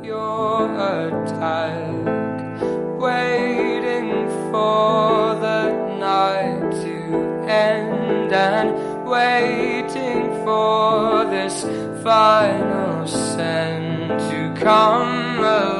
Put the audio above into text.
your attack, waiting for the night to end and waiting for this final scent to come alive.